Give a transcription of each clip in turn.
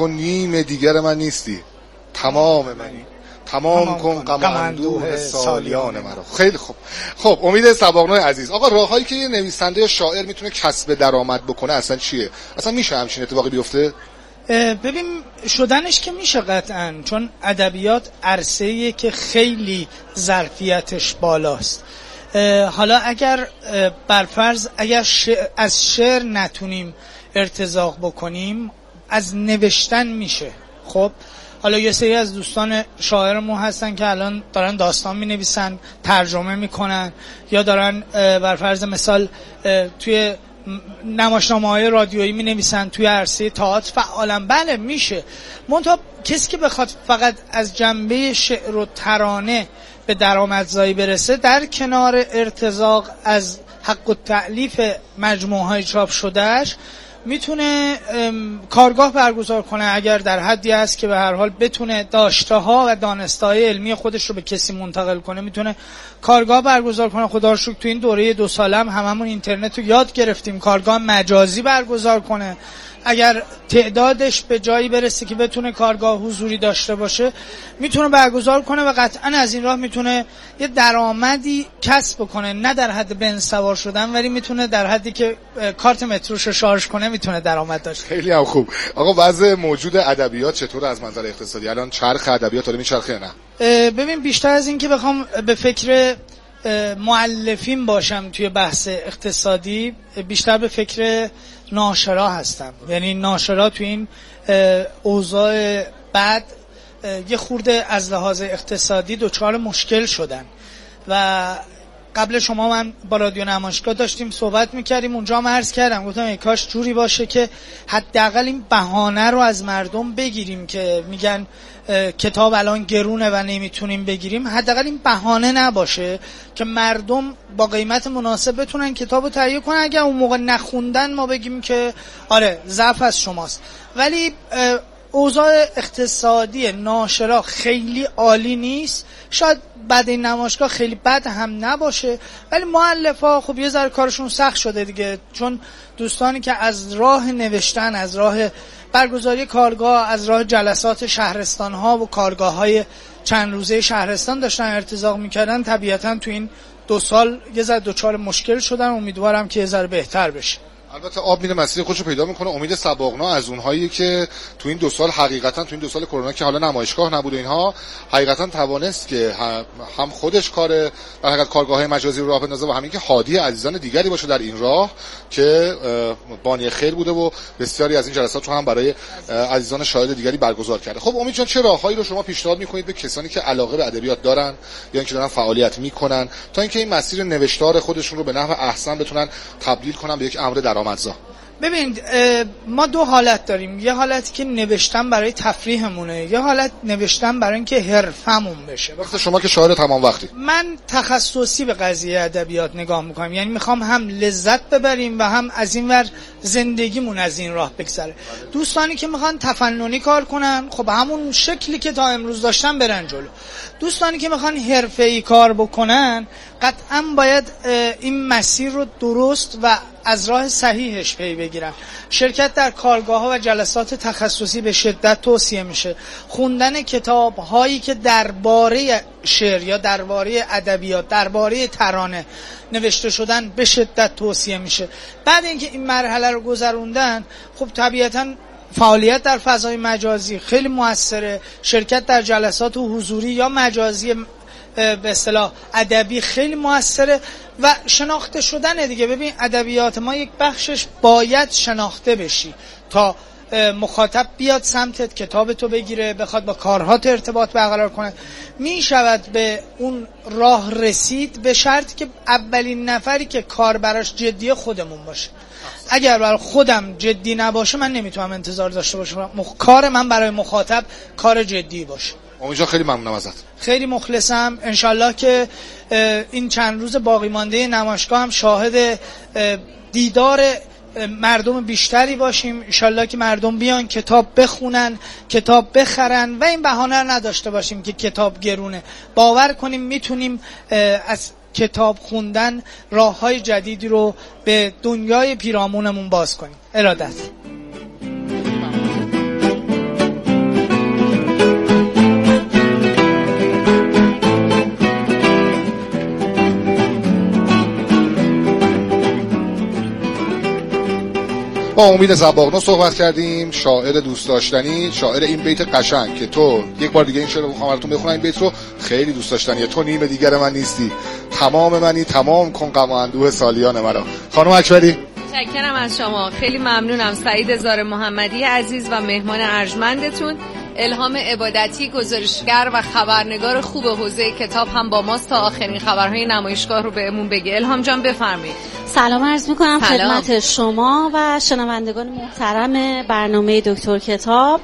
تو نیم دیگر من نیستی، تمام منی، تمام کن غم اندوه سالیان مرا. خیلی خوب. خب امید صباغنو عزیز، آقا راههایی که یه نویسنده یا شاعر میتونه کسب درآمد بکنه اصلا چیه؟ اصلا میشه همچین اتفاقی بیفته؟ ببین شدنش که میشه قطعاً، چون ادبیات عرصه‌ایه که خیلی ظرفیتش بالاست. حالا اگر برفرض اگر از شعر نتونیم ارتزاق بکنیم، از نوشتن میشه. خب حالا یه سری از دوستان شاعرمون هستن که الان دارن داستان می نویسن، ترجمه میکنن، یا دارن برفرض مثال توی نمایشنامه‌های رادیویی می نویسن، توی عرصه تئاتر فعالن. بله میشه. منتها کسی که بخواد فقط از جنبه شعر و ترانه به درآمدزایی برسه، در کنار ارتزاق از حق التألیف مجموعه‌های چاپ شدهش، میتونه کارگاه برگزار کنه اگر در حدی است که به هر حال بتونه داشته‌ها و دانسته‌های علمی خودش رو به کسی منتقل کنه. میتونه کارگاه برگزار کنه. خدا رو شکر تو این دوره 2 ساله هممون اینترنت رو یاد گرفتیم. کارگاه مجازی برگزار کنه. اگر تعدادش به جایی برسه که بتونه کارگاه حضوری داشته باشه، میتونه برگزار کنه و قطعا از این راه میتونه یه درآمدی کسب کنه. نه در حد بنز سوار شدن، ولی میتونه در حدی که کارت متروش رو شارژ کنه میتونه درآمد داشته. خیلی هم خوب. آقا وضع موجود ادبیات چطور از منظر اقتصادی؟ الان چرخ ادبیات داره میچرخه نه؟ ببین بیشتر از این که بخوام به فکر مؤلفین باشم توی بحث اقتصادی، بیشتر به فکر ناشرا هستم. یعنی ناشرا توی این اوضاع بعد یه خورده از لحاظ اقتصادی دچار مشکل شدن و قبل شما من با رادیو نمایشگاه داشتیم صحبت میکردیم، اونجا هم عرض کردم، گفتم ای کاش جوری باشه که حداقل این بهانه رو از مردم بگیریم که میگن کتاب الان گرونه و نمیتونیم بگیریم. حداقل این بهانه نباشه که مردم با قیمت مناسب بتونن کتابو تهیه کنن. اگر اون موقع نخوندن ما بگیم که آره ضعف از شماست. ولی اوضاع اقتصادی ناشرا خیلی عالی نیست. شاید بعد این نمایشگاه خیلی بد هم نباشه، ولی مؤلفا خب یه ذره کارشون سخت شده دیگه، چون دوستانی که از راه نوشتن، از راه برگزاری کارگاه، از راه جلسات شهرستان ها و کارگاه های چند روزه شهرستان داشتن ارتزاق میکردن، طبیعتا تو این 2 سال یه ذره دچار مشکل شدن. امیدوارم که یه ذره بهتر بشه. البته آب میره مسیر خودشو پیدا میکنه. امید صباغنو از اونهایی که تو این 2 سال حقیقتا تو این 2 سال کرونا که حالا نمایشگاه نبود اینها، حقیقتا توانست که هم خودش کار در حقیقت کارگاه‌های مجازی رو راه بندازه و همین که هادی عزیزان دیگری باشه در این راه که بانی خیر بوده و بسیاری از این جلسات رو هم برای عزیزان شاهد دیگری برگزار کرده. خب امید جان، چه راههایی رو شما پیشنهاد میکنید به کسانی که علاقه به ادبیات دارن یا اینکه دارن فعالیت میکنن تا اینکه این مسیر نوشتار خودشون رو به نحو احسن بتونن تبدیل کنن به یک امر درآمدزا؟ ببینید ما 2 حالت داریم. یه حالتی که نوشتن برای تفریحمونه، یه حالت نوشتن برای اینکه حرفمون بشه. وقتی شما که شاعر تمام وقتی، من تخصصی به قضیه ادبیات نگاه میکنم. یعنی میخوام هم لذت ببریم و هم از این ور زندگیمون از این راه بگذره. دوستانی که میخوان تفننی کار کنن، خب همون شکلی که تا امروز داشتن برن جلو. دوستانی که میخوان حرفه‌ای کار بکنن، قطعا باید این مسیر رو درست و از راه صحیحش پی بگیرن. شرکت در کارگاه‌ها و جلسات تخصصی به شدت توصیه میشه. خوندن کتاب‌هایی که درباره شعر یا درباره ادبیات، درباره ترانه نوشته شدن به شدت توصیه میشه. بعد اینکه این مرحله رو گذروندن، خب طبیعتاً فعالیت در فضای مجازی خیلی موثره. شرکت در جلسات حضوری یا مجازی به اصطلاح ادبی خیلی موثره و شناخته شدن دیگه. ببین ادبیات ما یک بخشش باید شناخته بشی تا مخاطب بیاد سمتت، کتاب تو بگیره، بخواد با کارهات ارتباط برقرار کنه. می شود به اون راه رسید به شرطی که اولین نفری که کار براش جدیه خودمون باشه. اگر برای خودم جدی نباشه من نمیتونم انتظار داشته باشم کار من برای مخاطب کار جدی باشه. امیدوارم. خیلی ممنونم ازت. خیلی مخلصم. انشالله که این چند روز باقی مانده نمایشگاه هم شاهد دیدار مردم بیشتری باشیم. انشالله که مردم بیان کتاب بخونن، کتاب بخرن و این بهانه رو نداشته باشیم که کتاب گرونه. باور کنیم میتونیم از کتاب خوندن راه‌های جدیدی رو به دنیای پیرامونمون باز کنیم. ارادت. با امید زباغنو صحبت کردیم، شاعر دوست داشتنی، شاعر این بیت قشنگ که تو یک بار دیگه این شعر رو می‌خوام براتون بخونم. این بیت رو خیلی دوست داشتنیه. تو نیم دیگر من نیستی، تمام منی، تمام کن غم و اندوه سالیان مرا. خانم اکبری متشکرم از شما، خیلی ممنونم. سعید زار محمدی عزیز و مهمان ارجمندتون. الهام عبادتی، گزارشگر و خبرنگار خوب حوزه کتاب هم با ماست تا آخرین خبرهای نمایشگاه رو بهمون بگه. الهام جان بفرمایید. سلام عرض میکنم خدمت شما و شنوندگان محترم برنامه دکتر کتاب.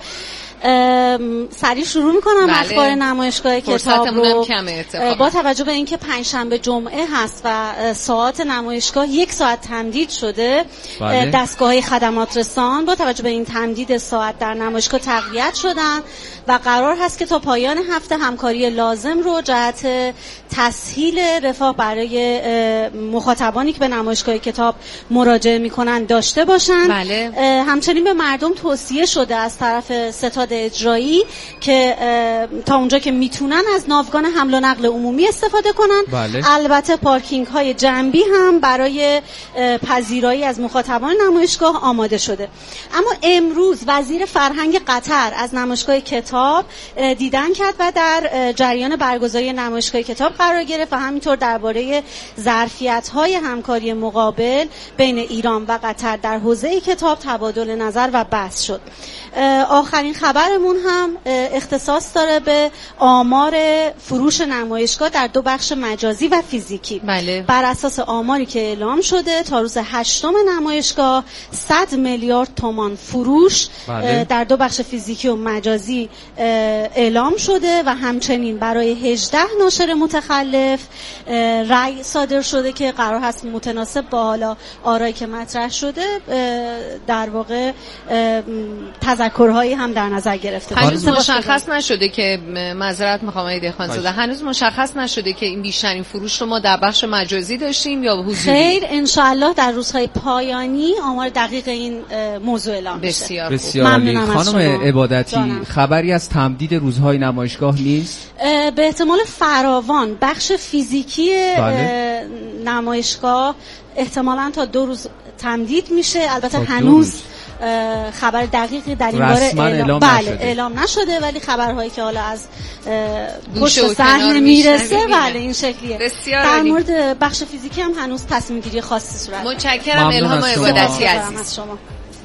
سریع شروع میکنم اخبار نمایشگاه کتاب رو. با توجه به اینکه پنجشنبه جمعه هست و ساعات نمایشگاه 1 ساعت تمدید شده، دستگاه‌های خدمات رسان با توجه به این تمدید ساعت در نمایشگاه تقویت شدن و قرار هست که تا پایان هفته همکاری لازم رو جهت تسهیل رفاه برای مخاطبانی که به نمایشگاه کتاب مراجعه میکنن داشته باشن. همچنین به مردم توصیه شده از طرف ستاد اجرایی که تا اونجا که میتونن از ناوگان حمل و نقل عمومی استفاده کنن. البته پارکینگ های جنبی هم برای پذیرایی از مخاطبان نمایشگاه آماده شده. اما امروز وزیر فرهنگ قطر از نمایشگاه کتاب دیدن کرد و در جریان برگزاری نمایشگاه کتاب قرار گرفت و همینطور درباره ظرفیت‌های همکاری مقابل بین ایران و قطر در حوزه کتاب تبادل نظر و بحث شد. آخرین خبرمون هم اختصاص داره به آمار فروش نمایشگاه در 2 بخش مجازی و فیزیکی. بر اساس آماری که اعلام شده تا روز 8 نمایشگاه 100 میلیارد تومان فروش در 2 بخش فیزیکی و مجازی اعلام شده و همچنین برای 18 ناشر متخلف رأی صادر شده که قرار هست متناسب با حالا آرایی که مطرح شده در واقع تذکرهایی هم در نظر گرفته بشه. هنوز مشخص نشده که معذرت میخوام آقای دهقانزاده، هنوز مشخص نشده که این بیشترین فروش رو ما در بخش مجازی داشتیم یا حضوری؟ خیر، انشاءالله در روزهای پایانی آمار دقیق این موضوع اعلام بشه. بسیار عالی. خانم عبادتی، خبری از تمدید روزهای نمایشگاه نیست؟ به احتمال فراوان بخش فیزیکی نمایشگاه احتمالاً تا 2 روز تمدید میشه. البته هنوز خبر دقیقی در این باره اعلام نشده، ولی خبرهایی که حالا از پشت صحنه میرسه این شکلیه. در مورد بخش فیزیکی هم هنوز تصمیم گیری خاصی صورت گرفته. متشکرم الهام عبادتی عزیز. شما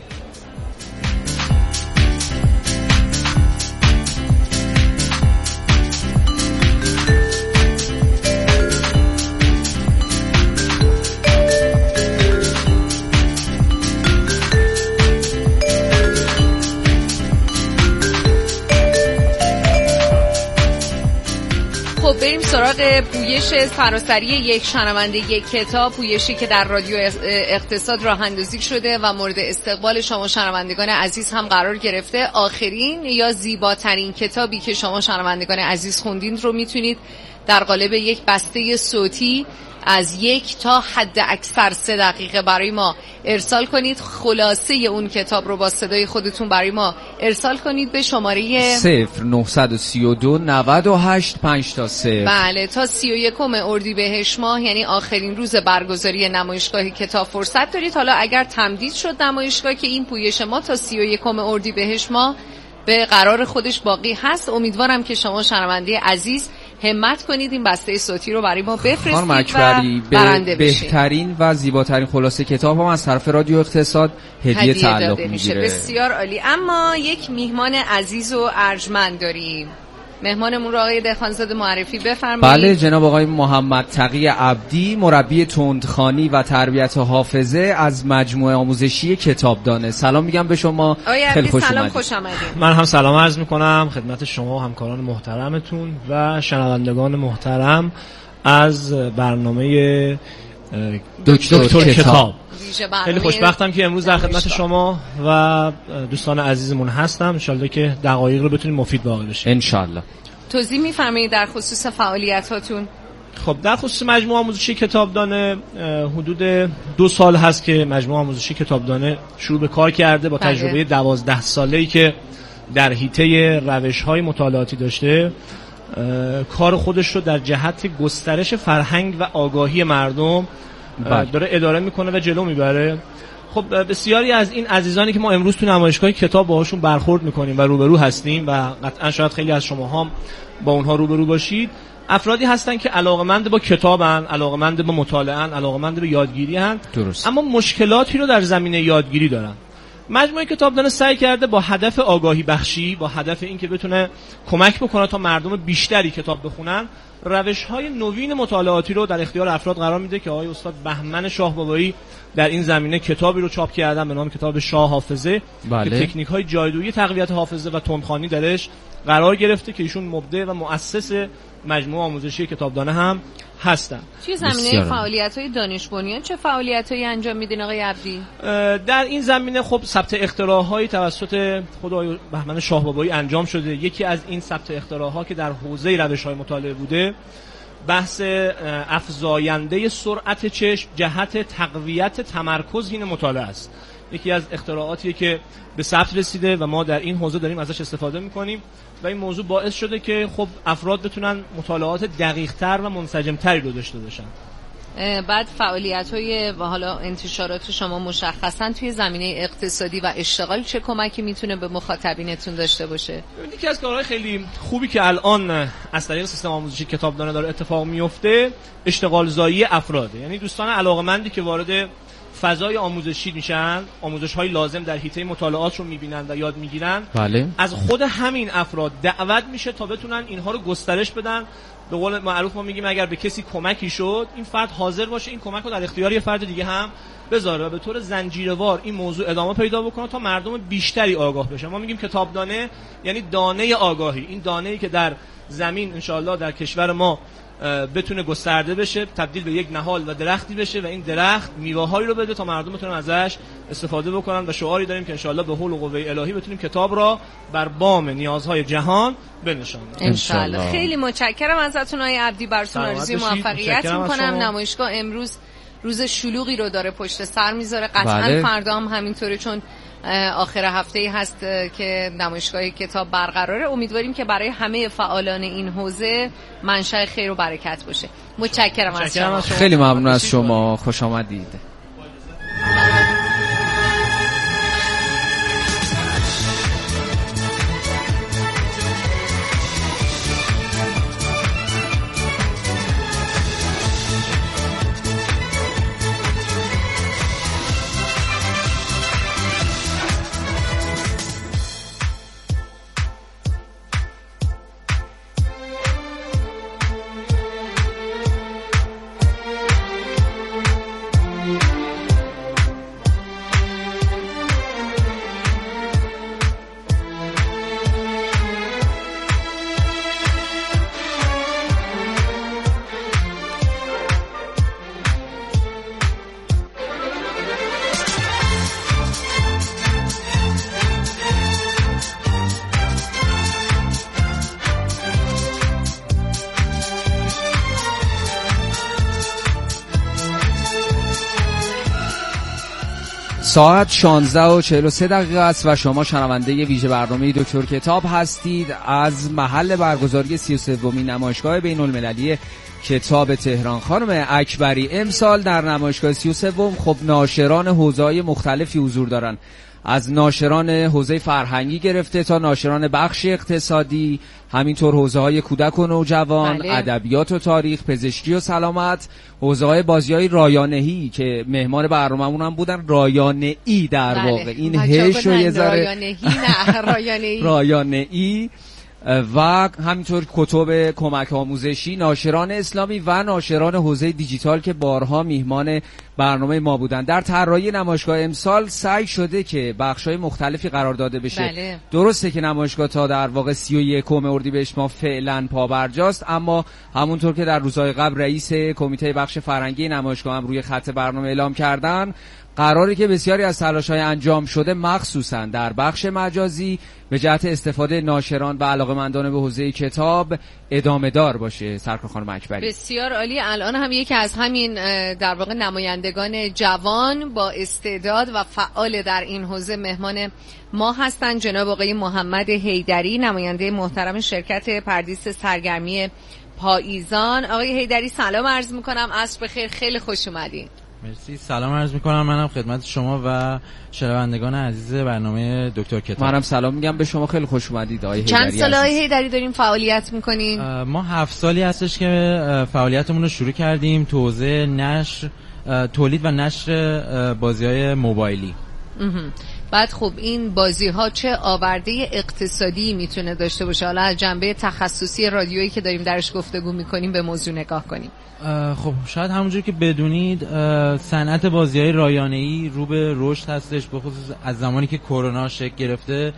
بریم سراغ پویش سراسری یک شنونده یک کتاب، پویشی که در رادیو اقتصاد راه اندازی شده و مورد استقبال شما شنوندگان عزیز هم قرار گرفته. آخرین یا زیباترین کتابی که شما شنوندگان عزیز خوندین رو میتونید در قالب یک بسته صوتی از 1 تا حد اکثر 3 دقیقه برای ما ارسال کنید. خلاصه اون کتاب رو با صدای خودتون برای ما ارسال کنید به شماره 0932 98 5 تا 0. بله، تا 31 اردیبهشت ماه یعنی آخرین روز برگزاری نمایشگاه کتاب فرصت دارید. حالا اگر تمدید شد نمایشگاه که این پویش ما تا 31 اردیبهشت ماه به قرار خودش باقی هست. امیدوارم که شما شنونده عزیز همت کنید این بسته صوتی رو برای ما بفرستید و برنده بشید. بهترین و زیباترین خلاصه کتاب هم از طرف رادیو اقتصاد هدیه تعلق میگیره. بسیار عالی. اما یک میهمان عزیز و ارجمند داریم. مهمانمون رو آقای دهقانزاده معرفی بفرمایید. بله، جناب آقای محمد تقی عبدی، مربی تندخوانی و تربیت حافظه از مجموعه آموزشی کتابدانه. سلام میگم به شما. خیلی خوش آمدید. من هم سلام عرض میکنم خدمت شما و همکاران محترمتون و شنوندگان محترم از برنامه دکتر کتاب. خیلی خوشبختم که امروز در خدمت شما و دوستان عزیزمون هستم. انشالله که دقایق رو بتونیم مفید واقع بشه. انشالله. توضیح می‌فرمایید در خصوص فعالیتاتون؟ خب در خصوص مجموعه آموزشی کتابدانه حدود 2 سال هست که مجموعه آموزشی کتابدانه شروع به کار کرده با تجربه 12 ساله‌ای که در حیطه روش‌های مطالعاتی داشته. کار خودش رو در جهت گسترش فرهنگ و آگاهی مردم داره اداره میکنه و جلو میبره. خب بسیاری از این عزیزانی که ما امروز تو نمایشگاه کتاب باهاشون برخورد میکنیم و روبرو هستیم و قطعا شاید خیلی از شما هم با اونها روبرو باشید، افرادی هستن که علاقمند با کتابن، علاقمند با مطالعه‌ان، علاقمند به یادگیری هستن، اما مشکلاتی رو در زمینه یادگیری دارن. مجموعه کتابدان سعی کرده با هدف آگاهی بخشی، با هدف اینکه بتونه کمک بکنه تا مردم بیشتری کتاب بخونن، روش‌های نوین مطالعاتی رو در اختیار افراد قرار میده که آقای استاد بهمن شاه بابایی در این زمینه کتابی رو چاپ کردن به نام کتاب شاه حافظه که تکنیک‌های جادویی تقویت حافظه و تندخوانی درش قرار گرفته که ایشون مبدع و مؤسس مجموعه آموزشی کتابدانه هم هستن. توی زمینه فعالیت‌های دانش بنیان چه فعالیت‌هایی انجام میدین آقای عبدی؟ در این زمینه خب ثبت اختراع‌هایی توسط خود آقای بهمن شاه بابایی انجام شده. یکی از این ثبت اختراع‌ها که در حوزه روش‌های مطالعه بوده، بحث افزاینده سرعت چشم جهت تقویت تمرکز حین مطالعه است. یکی از اختراعاتیه که به ثبت رسیده و ما در این حوزه داریم ازش استفاده می‌کنیم و این موضوع باعث شده که خب افراد بتونن مطالعات دقیق‌تر و منسجم‌تری رو داشته باشن. بعد فعالیت‌های و حالا انتشارات شما مشخصاً توی زمینه اقتصادی و اشتغال چه کمکی میتونه به مخاطبینتون داشته باشه؟ یکی از کارهای خیلی خوبی که الان از طریق سیستم آموزشی کتابدانه داره اتفاق میفته، اشتغال زایی افراده. یعنی دوستان علاقه‌مندی که وارد فضای آموزشی میشن، آموزش‌های لازم در حیطه مطالعات رو می‌بینن و یاد می‌گیرن، از خود همین افراد دعوت میشه تا بتونن اینها رو گسترش بدن. به قول معروف ما میگیم اگر به کسی کمکی شد، این فرد حاضر باشه این کمک رو در اختیار یه فرد دیگه هم بذاره و به طور زنجیروار این موضوع ادامه پیدا بکنه تا مردم بیشتری آگاه بشن. ما میگیم کتابدانه یعنی دانه آگاهی، این دانه‌ای که در زمین انشالله در کشور ما بتونه گسترده بشه، تبدیل به یک نهال و درختی بشه و این درخت میوه‌هایی رو بده تا مردم بتونن ازش استفاده بکنن و شعاری داریم که انشالله به حول و قوه الهی بتونیم کتاب را بر بام نیازهای جهان بنشانیم انشالله. خیلی متشکرم ازتون آقای عبدی، براتون آرزوی موفقیت می‌کنم. نمایشگاه امروز روز شلوغی رو داره پشت سر میذاره، قطعاً فردا هم همینطوره چون آخر هفته هست که نمایشگاه کتاب برقراره. امیدواریم که برای همه فعالان این حوزه منشأ خیر و برکت باشه. متشکرم از شما. خیلی ممنون از شما، خوش آمدید. ساعت 16:43 است و شما شنونده ویژه برنامه دکتر کتاب هستید. از محل برگزاری 33مین نمایشگاه بین‌المللی کتاب تهران. خانم اکبری، امسال در نمایشگاه 33 خب ناشران حوزه‌های مختلفی حضور دارن، از ناشران حوزه فرهنگی گرفته تا ناشران بخش اقتصادی، همینطور حوزه‌های کودک و نوجوان، ادبیات و تاریخ، پزشکی و سلامت، حوزه‌های بازی‌های رایانه‌ای که مهمان برنامه‌مون هم بودن، رایانه‌ای در واقع این هش و یه ذره رایانه‌ای و همینطور کتب کمک آموزشی، ناشران اسلامی و ناشران حوزه دیجیتال که بارها میهمان برنامه ما بودن. در طراحی نمایشگاه امسال سعی شده که بخش‌های مختلفی قرار داده بشه. درسته که نمایشگاه تا در واقع 31 اردیبهشت ما فعلا پابرجاست، اما همونطور که در روزهای قبل رئیس کمیته بخش فرهنگی نمایشگاه هم روی خط برنامه اعلام کردن، قراره که بسیاری از تلاش‌های انجام شده مخصوصاً در بخش مجازی به جهت استفاده ناشران و علاقه‌مندان به حوزه کتاب ادامه دار باشه. سرکار خانم اکبری، بسیار عالی. الان هم یکی از همین در واقع نمایندگان جوان با استعداد و فعال در این حوزه مهمان ما هستند، جناب آقای محمد حیدری، نماینده محترم شرکت پردیس سرگرمی پاییزان. آقای حیدری سلام عرض می‌کنم، عصر بخیر، خیلی خوش اومدین. مرسی. سلام عرض میکنم منم خدمت شما و شنوندگان عزیز برنامه دکتر کتاب. منم سلام میگم به شما، خیلی خوش اومدید آقای هیدری. چند سال آقای هیدری داریم فعالیت میکنین؟ ما 7 سالی هستش که فعالیتمون رو شروع کردیم تو حوزه نشر، تولید و نشر بازی‌های موبایلی. بعد خب این بازی ها چه آورده اقتصادی میتونه داشته باشه؟ حالا از جنبه تخصصی رادیویی که داریم درش گفتگو میکنیم به موضوع نگاه کنیم. خب شاید همونجور که بدونید صنعت بازی‌های رایانه‌ای رو به رشد هستش، به خصوص از زمانی که کرونا شکل گرفته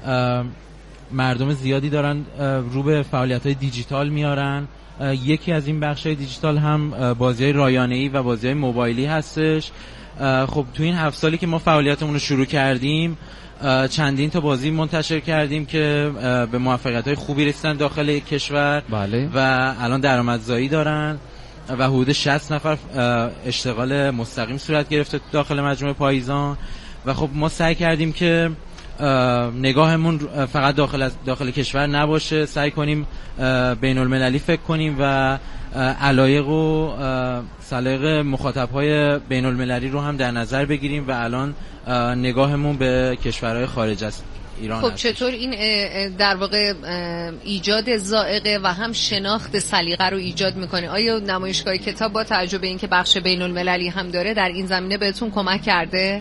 مردم زیادی دارن رو به فعالیت‌های دیجیتال میارن. یکی از این بخش‌های دیجیتال هم بازی‌های رایانه‌ای و بازی‌های موبایلی هستش. خب تو این 7 سالی که ما فعالیتمون رو شروع کردیم چندین تا بازی منتشر کردیم که به موفقیت‌های خوبی رسیدن داخل کشور. بله. و الان درآمدزایی دارن و حدود 60 نفر اشتغال مستقیم صورت گرفته داخل مجموعه پاییزان. و خب ما سعی کردیم که نگاهمون فقط داخل کشور نباشه، سعی کنیم بین المللی فکر کنیم و علایق و سلایق مخاطب‌های بین المللی رو هم در نظر بگیریم و الان نگاهمون به کشورهای خارج از ایران خب چطور این در واقع ایجاد ذائقه و هم شناخت سلیقه رو ایجاد میکنه؟ آیا نمایشگاه کتاب با توجه به اینکه بخش بین المللی هم داره در این زمینه بهتون کمک کرده؟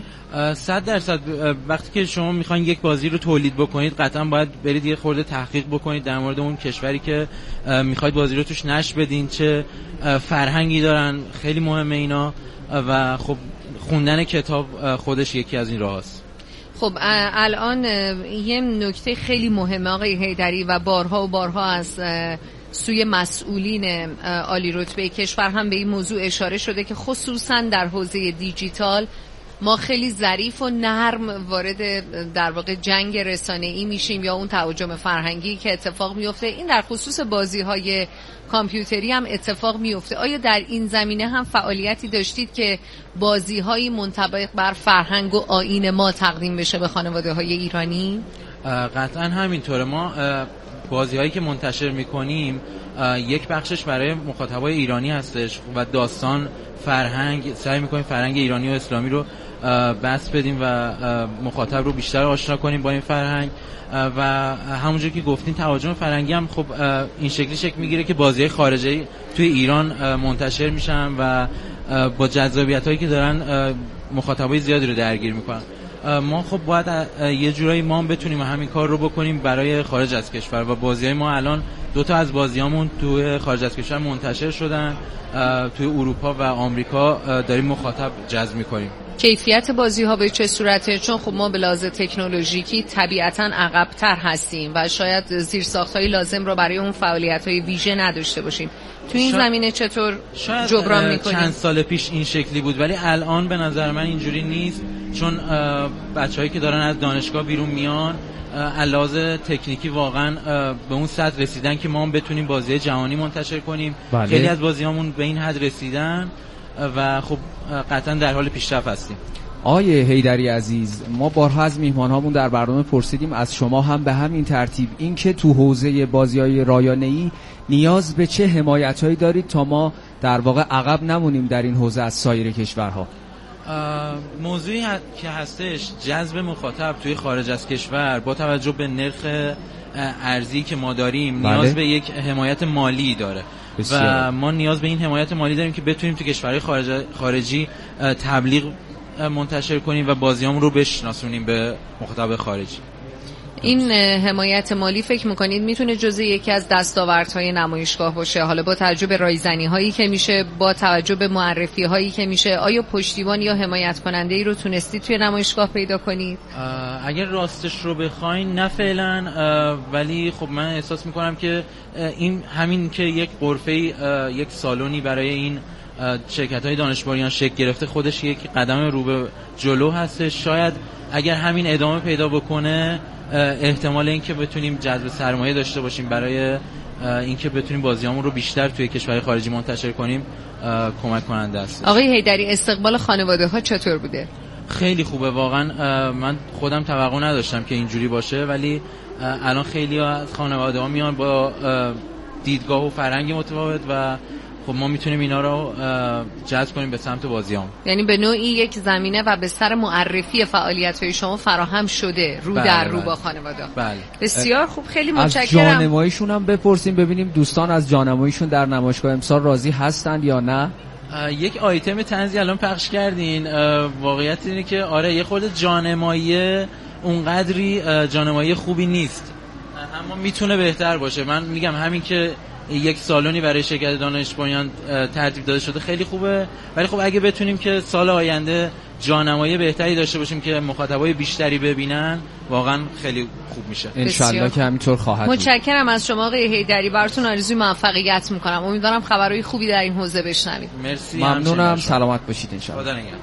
100%. وقتی که شما میخواین یک بازی رو تولید بکنید قطعا باید برید یه خورده تحقیق بکنید در مورد اون کشوری که میخواید بازی رو توش نشر بدین، چه فرهنگی دارن، خیلی مهمه اینا. و خب خوندن کتاب خودش یکی از این راهاست. خب الان یه نکته خیلی مهمه آقای هیدری و بارها از سوی مسئولین عالی رتبه کشور هم به این موضوع اشاره شده که خصوصا در حوزه دیجیتال ما خیلی ظریف و نرم وارد در واقع جنگ رسانه‌ای میشیم یا اون تهاجم فرهنگی که اتفاق میفته. این در خصوص بازی‌های کامپیوتری هم اتفاق میفته. آیا در این زمینه هم فعالیتی داشتید که بازی‌های منطبق بر فرهنگ و آیین ما تقدیم بشه به خانواده‌های ایرانی؟ قطعا همینطوره. ما بازی‌هایی که منتشر می‌کنیم یک بخشش برای مخاطبای ایرانی هستش و داستان، فرهنگ، سعی می‌کنیم فرهنگ ایرانی و اسلامی رو بس بدیم و مخاطب رو بیشتر آشنا کنیم با این فرهنگ. و همونجور که گفتین تهاجم فرهنگی هم خب این شکل میگیره که بازی‌های خارجی توی ایران منتشر میشن و با جذابیتایی که دارن مخاطبای زیادی رو درگیر میکنن. ما خب باید یه جورایی ما هم بتونیم همین کار رو بکنیم برای خارج از کشور و بازی‌های ما الان 2 تا از بازیامون توی خارج از کشور منتشر شدن، توی اروپا و آمریکا داریم مخاطب جذب می‌کنیم. کیفیت بازی‌ها به چه صورته؟ چون خب ما به لحاظ تکنولوژیکی طبیعتاً عقب‌تر هستیم و شاید زیرساخت‌های لازم رو برای اون فعالیت‌های ویژه نداشته باشیم. تو این زمینه چطور جبران می‌کنیم؟ چند سال پیش این شکلی بود ولی الان به نظر من اینجوری نیست، چون بچه‌هایی که دارن از دانشگاه بیرون میان علاوه تکنیکی واقعا به اون سطح رسیدن که ما هم بتونیم بازی جهانی منتشر کنیم. بله. خیلی از بازیامون به این حد رسیدن و خب قطعا در حال پیشرفت هستیم. آقای هیدری عزیز، ما بارها از میهمان‌هامون در برنامه پرسیدیم، از شما هم به همین ترتیب، این که تو حوزه بازی‌های رایانه‌ای نیاز به چه حمایت‌هایی دارید تا ما در واقع عقب نمونیم در این حوزه از سایر کشورها؟ موضوعی که هستش جذب مخاطب توی خارج از کشور با توجه به نرخ ارزی که ما داریم نیاز به یک حمایت مالی داره و ما نیاز به این حمایت مالی داریم که بتونیم تو کشورهای خارجی تبلیغ منتشر کنیم و بازیامون رو بشناسونیم به مخاطب خارجی. این حمایت مالی فکر میکنید میتونه جزء یکی از دستاوردهای نمایشگاه باشه؟ حالا با توجه به رایزنی هایی که میشه، با توجه به معرفی هایی که میشه، آیا پشتیبان یا حمایت کننده ای رو تونستید توی نمایشگاه پیدا کنید؟ اگر راستش رو بخواین نه فعلا، ولی خب من احساس میکنم که این همین که یک غرفه یک سالونی برای این شرکت‌های دانشجویان شکل گرفته خودش یک قدم رو به جلو هست. شاید اگر همین ادامه پیدا بکنه احتمال اینکه بتونیم جذب سرمایه داشته باشیم برای اینکه بتونیم بازیامون رو بیشتر توی کشورهای خارجی منتشر کنیم کمک کننده است. آقای هیدری، استقبال خانواده‌ها چطور بوده؟ خیلی خوبه واقعا. من خودم توقع نداشتم که اینجوری باشه ولی الان خیلی از خانواده‌ها میان با دیدگاه و فرهنگ متفاوت و خب ما میتونیم اینا رو جذب کنیم به سمت بازیام. یعنی به نوعی یک زمینه و بستر معرفی فعالیت‌های شما فراهم شده رو در رو با خانواده. بله. بسیار خوب، خیلی متشکرم. از جانماییشون هم بپرسیم ببینیم دوستان از جانماییشون در نمایشگاه امسال راضی هستند یا نه. یک آیتم طنزی الان پخش کردین، واقعیت اینه که آره یه خورده جانمایی اونقدری جانمایی خوبی نیست، اما میتونه بهتر باشه. من میگم همین که یک سالونی برای شرکت دانش بنیان ترتیب داده شده خیلی خوبه، ولی خب اگه بتونیم که سال آینده جانمایی بهتری داشته باشیم که مخاطبای بیشتری ببینن، واقعا خیلی خوب میشه. انشالله که همینطور خواهد بود. متشکرم از شما آقای حیدری، براتون آرزوی موفقیت میکنم. امیدوارم خبرهای خوبی در این حوزه بشنویم. مرسی. ممنونم، سلامت باشید انشالله. خدا نگهدار.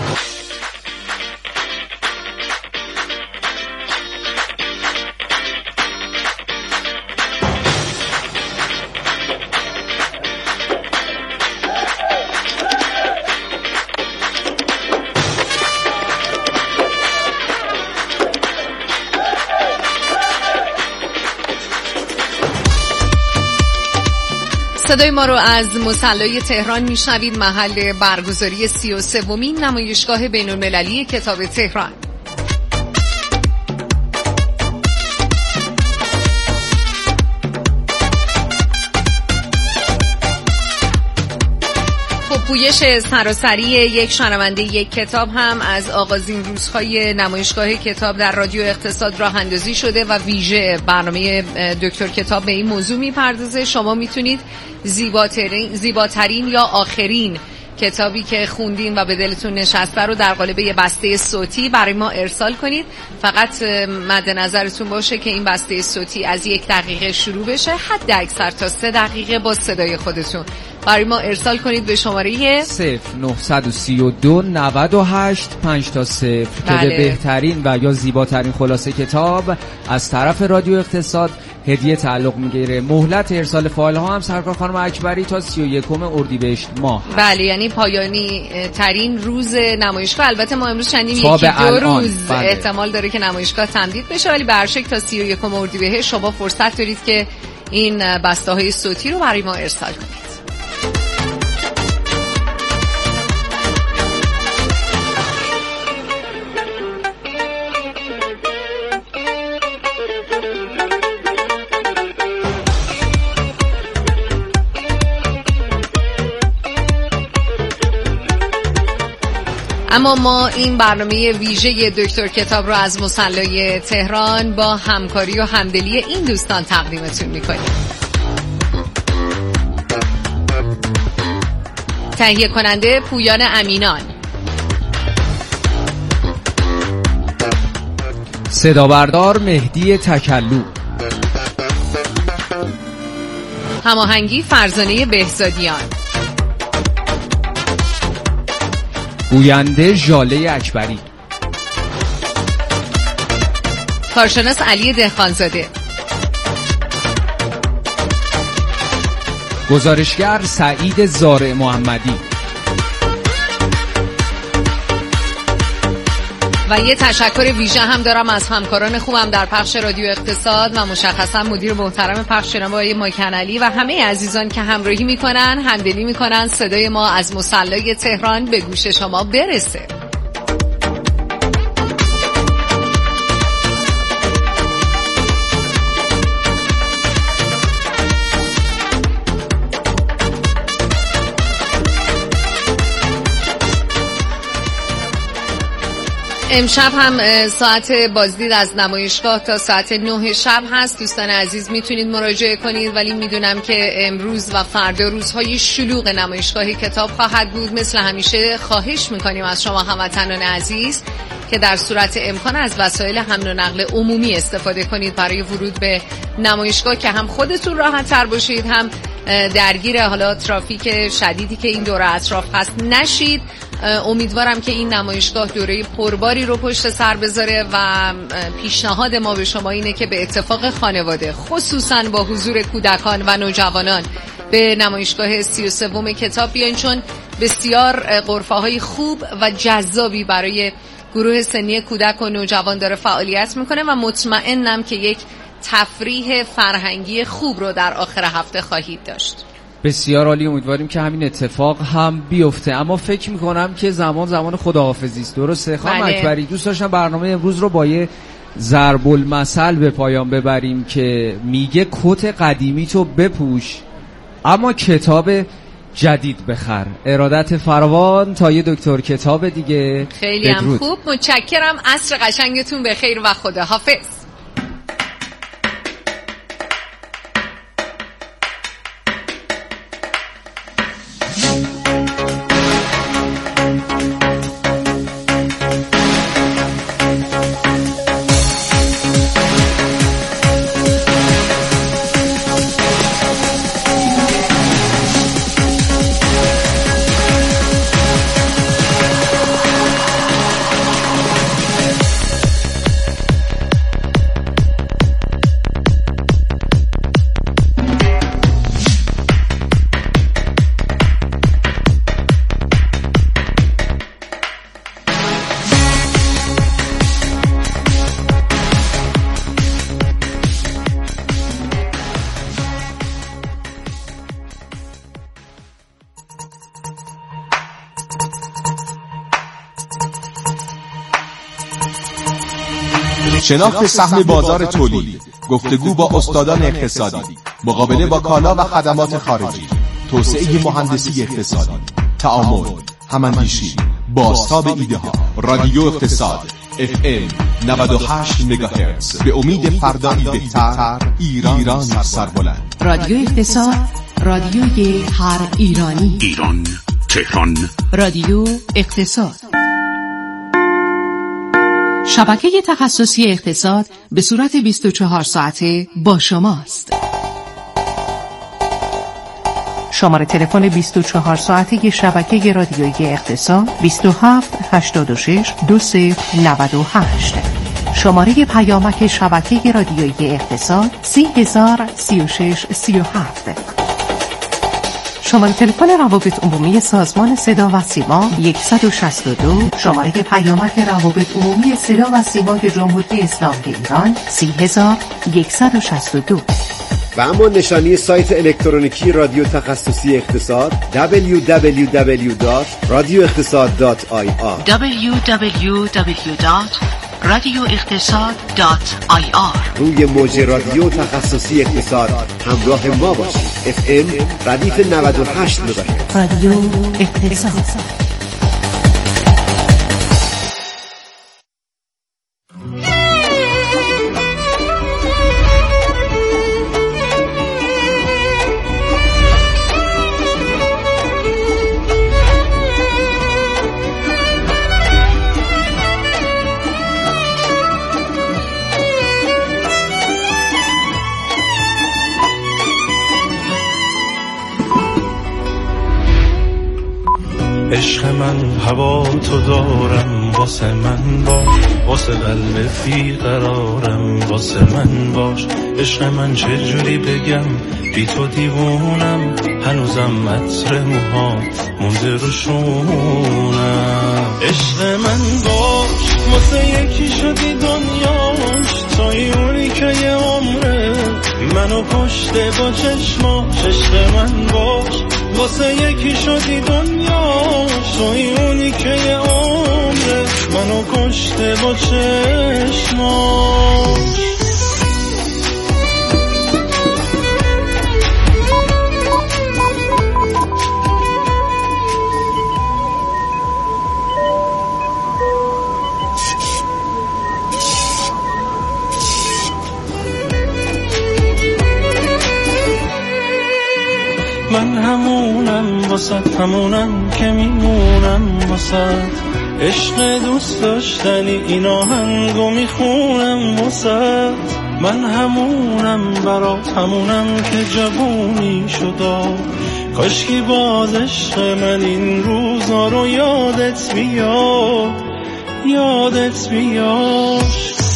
صدای ما رو از مصلی تهران میشنوید، محل برگزاری 33مین نمایشگاه بین‌المللی کتاب تهران. پویش سراسری یک شنونده یک کتاب هم از آغازین روزهای نمایشگاه کتاب در رادیو اقتصاد راه اندازی شده و ویژه برنامه دکتر کتاب به این موضوع میپردازه. شما میتونید زیباترین یا آخرین کتابی که خوندین و به دلتون نشسته رو در قالب یه بسته صوتی برای ما ارسال کنید. فقط مد نظرتون باشه که این بسته صوتی از 1 دقیقه شروع بشه، حد اکثر تا 3 دقیقه با صدای خودتون برای ما ارسال کنید به شماره 0932 98 5 تا 0 که به بهترین و یا زیباترین خلاصه کتاب از طرف رادیو اقتصاد هدیه تعلق میگیره. مهلت ارسال فایل ها هم سرکار خانم اکبری تا 31 اردیبهشت ماه. بله، یعنی پایانی ترین روز نمایشگاه. البته ما امروز چندین 1-2 روز احتمال داره که نمایشگاه تمدید بشه، ولی به هر شکل تا 31 اردیبهشت شما فرصت دارید که این بسته های صوتی رو برای ما ارسال کنید. اما ما این برنامه ویژه دکتر کتاب رو از مصلی تهران با همکاری و همدلی این دوستان تقدیمتون میکنیم. تهیه کننده پویان امینان، صدا بردار مهدی تکلو، هماهنگی فرزانه بهزادیان، گوینده ژاله اکبری، کارشناس علی دهقانزاده، گزارشگر سعید زارع محمدی و یه تشکر ویژه هم دارم از همکاران خوبم در پخش رادیو اقتصاد و مشخصا مدیر محترم پخش شنوایی مایکن علی و همه عزیزان که همراهی میکنن، همدلی میکنن صدای ما از مصلی تهران به گوش شما برسه. امشب هم ساعت بازدید از نمایشگاه تا ساعت 9 شب هست. دوستان عزیز میتونید مراجعه کنید، ولی میدونم که امروز و فردا روزهای شلوغ نمایشگاه کتاب خواهد بود. مثل همیشه خواهش میکنیم از شما هموطنان عزیز که در صورت امکان از وسایل حمل و نقل عمومی استفاده کنید برای ورود به نمایشگاه که هم خودتون راحت تر باشید، هم درگیر حالا ترافیک شدیدی که این دوره اطراف هست نشید. امیدوارم که این نمایشگاه دوره پرباری رو پشت سر بذاره و پیشنهاد ما به شما اینه که به اتفاق خانواده، خصوصا با حضور کودکان و نوجوانان، به نمایشگاه 33 کتاب بیاین، چون بسیار غرفه‌های خوب و جذابی برای گروه سنی کودک و نوجوان داره فعالیت میکنه و مطمئنم که یک تفریح فرهنگی خوب رو در آخر هفته خواهید داشت. بسیار عالی، امیدواریم که همین اتفاق هم بیفته. اما فکر میکنم که زمان خداحافظی است. درسته خانم اکبری؟ دوست داشتم برنامه امروز رو با یه ضرب المثل به پایان ببریم که میگه کت قدیمی تو بپوش اما کتاب جدید بخر. ارادت فراوان تا یه دکتر کتاب دیگه. خیلی هم خوب، متشکرم. عصر قشنگتون به خیر و خداحافظ. شناخت سهم بازار تولید، گفتگو با استادان اقتصادی، مقابله با کالا و خدمات خارجی، توسعه مهندسی اقتصادی، تعامل، هماندیشی، بازتاب ایده ها. رادیو اقتصاد FM 98 مگاهرتز، به امید فردایی بهتر، ایران سربلند. رادیو اقتصاد، رادیوی هر ایرانی. ایران، تهران. رادیو اقتصاد، شبکه تخصصی اقتصاد به صورت 24 ساعته با شماست. شماره تلفن 24 ساعته شبکه رادیویی اقتصاد 27 86 2098. شماره پیامک شبکه رادیویی اقتصاد 3036 37. شماره تلفن روابط عمومی سازمان صدا و سیما 162. شماره پیامک روابط عمومی صدا و سیمای جمهوری اسلامی ایران 30162. و اما نشانی سایت الکترونیکی رادیو تخصصی اقتصاد www.radioeqtasad.ir www.radioeqtasad.ir. روی موج رادیو تخصصی اقتصاد همراه ما باشید. FM ردیف 98 مگاهرتز. رادیو اقتصاد. عشق من هوا تو دارم، واسه من باش، واسه قلب بی قرارم، واسه من باش. عشق من چجوری بگم بی تو دیوونم، هنوزم عطر موهات مونده رو شونم. عشق من باش، واسه یکی شدی دنیاش، توی اونی که یه عمره منو کشته با چشماش. عشق من باش، واسه یکی شدی دنیاش، توی اونی که یه عمره منو کشته با چشماش. من همونم واسه همونم که میمونم واسه عشق دوست داشتنی، این آهنگو میخونم واسه. من همونم برات همونم که جوونی شدا، کاشکی باز عشق من این روزا رو یادت بیاد، یادت بیاد.